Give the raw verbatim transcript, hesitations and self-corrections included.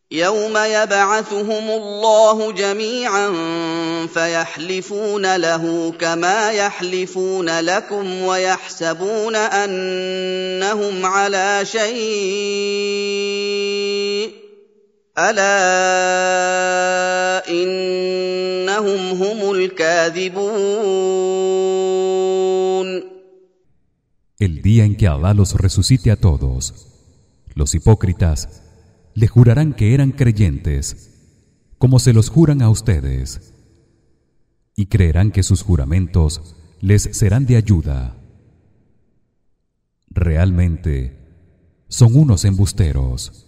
يوم يبعثهم الله جميعا فيحلفون له كما يحلفون لكم ويحسبون أنهم على شيء ألا إنهم هم الكاذبون. El día en que Alá los resucite a todos, los hipócritas le jurarán que eran creyentes, como se los juran a ustedes, y creerán que sus juramentos les serán de ayuda. Realmente son unos embusteros.